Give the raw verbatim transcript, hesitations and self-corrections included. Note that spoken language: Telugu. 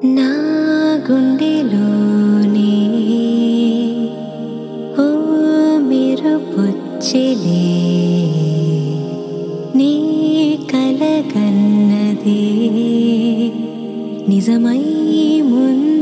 నా గుండెలోనే ఓ మెరుపొచ్చెలే నీ కలగన్నదే నిజమై ముందు